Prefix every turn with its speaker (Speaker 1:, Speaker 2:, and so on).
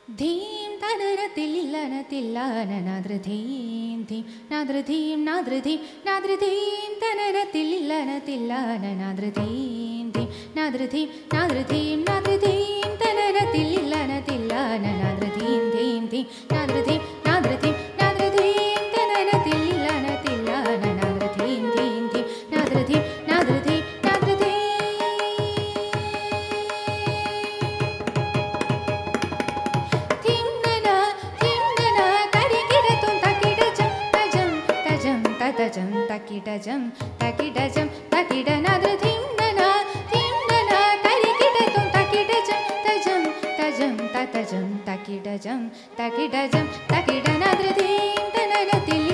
Speaker 1: ധീം തനരത്തില്ലന Thillana നാദ്രധീം ധീം നാദ്രധീം നാദ്രധീം നാദ്രധീം തനരത്തില്ലന Thillana നാദ്രധീം ധീം നാദ്രധീം നാദ്രധീം നാദ്രധീം തനരത്തില്ലന Thillana നാദ്രധീം ധീം ധീം നാദ്രധീം നാദ്രധീം നാദ്രധീം തനരത്തില്ലന Thillana നാദ്രധീം ധീം ധീം നാദ്രധീം നാദ്രധീം tajam takidajam takidajam takida nadradhim nana dhim nana tarikidatum takidajam tajam tajam tatajam takidajam takidajam takida nadradhim tananatil